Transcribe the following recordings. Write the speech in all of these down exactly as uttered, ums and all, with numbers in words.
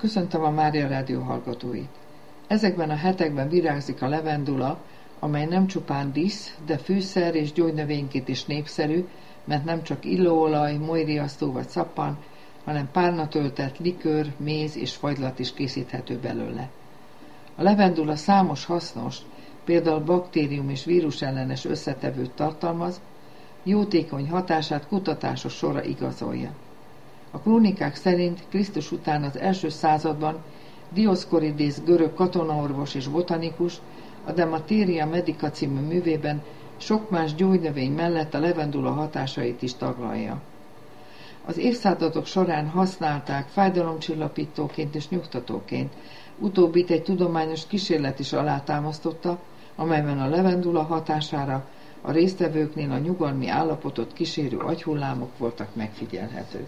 Köszöntöm a Mária Rádió hallgatóit! Ezekben a hetekben virágzik a levendula, amely nem csupán dísz, de fűszer és gyógynövényként is népszerű, mert nem csak illóolaj, molyriasztó vagy szappan, hanem párnatöltet, likőr, méz és fagylat is készíthető belőle. A levendula számos hasznos, például baktérium és vírus ellenes összetevőt tartalmaz, jótékony hatását kutatásos sora igazolja. A krónikák szerint Krisztus után az első században Dioszkoridész görög katonaorvos és botanikus a De Materia Medica című művében sok más gyógynövény mellett a levendula hatásait is taglalja. Az évszázadok során használták fájdalomcsillapítóként és nyugtatóként, utóbbit egy tudományos kísérlet is alátámasztotta, amelyben a levendula hatására a résztvevőknél a nyugalmi állapotot kísérő agyhullámok voltak megfigyelhetők.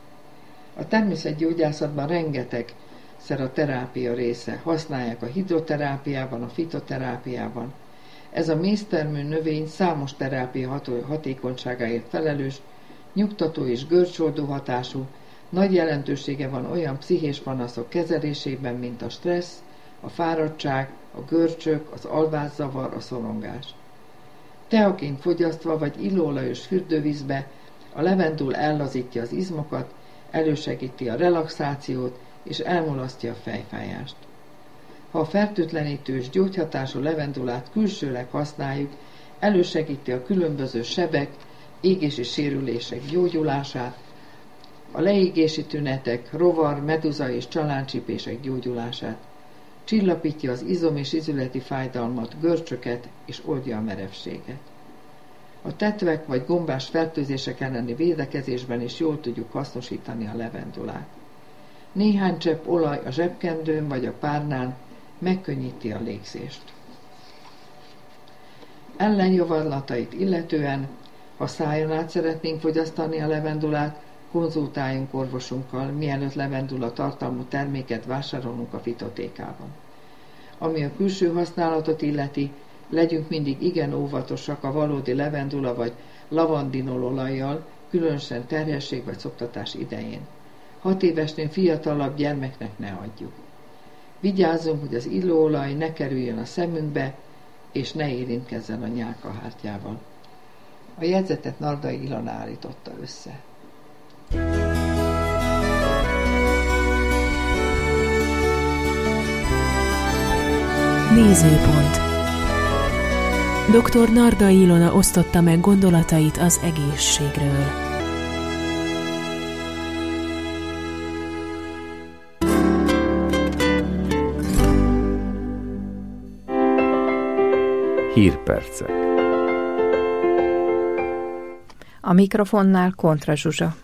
A természetgyógyászatban rengeteg szer a terápia része, használják a hidroterápiában, a fitoterápiában. Ez a méztermő növény számos terápia hatékonyságáért felelős, nyugtató és görcsoldó hatású, nagy jelentősége van olyan pszichés panaszok kezelésében, mint a stressz, a fáradtság, a görcsök, az alvászavar, a szorongás. Teaként fogyasztva vagy illóolajos fürdővízbe a levendul ellazítja az izmokat, elősegíti a relaxációt és elmulasztja a fejfájást. Ha a fertőtlenítő és gyógyhatású levendulát külsőleg használjuk, elősegíti a különböző sebek, égési sérülések gyógyulását, a leégési tünetek, rovar, meduza és csaláncsípések gyógyulását, csillapítja az izom- és izületi fájdalmat, görcsöket és oldja a merevséget. A tetvek vagy gombás fertőzések elleni védekezésben is jól tudjuk hasznosítani a levendulát. Néhány csepp olaj a zsebkendőn vagy a párnán megkönnyíti a légzést. Ellenjavaslatait illetően, ha szájon át szeretnénk fogyasztani a levendulát, konzultáljunk orvosunkkal, mielőtt levendula tartalmú terméket vásárolunk a fitotékában. Ami a külső használatot illeti, legyünk mindig igen óvatosak a valódi levendula vagy lavandinololajjal, különösen terhesség vagy szoptatás idején. Hat évesnél fiatalabb gyermeknek ne adjuk. Vigyázzunk, hogy az illóolaj ne kerüljön a szemünkbe, és ne érintkezzen a nyálkahártyával. A jegyzetet Nardai Ilona állította össze. Nézőpont. doktor Nardai Ilona osztotta meg gondolatait az egészségről. Hírpercek. A mikrofonnál Kontra Zsuzsa.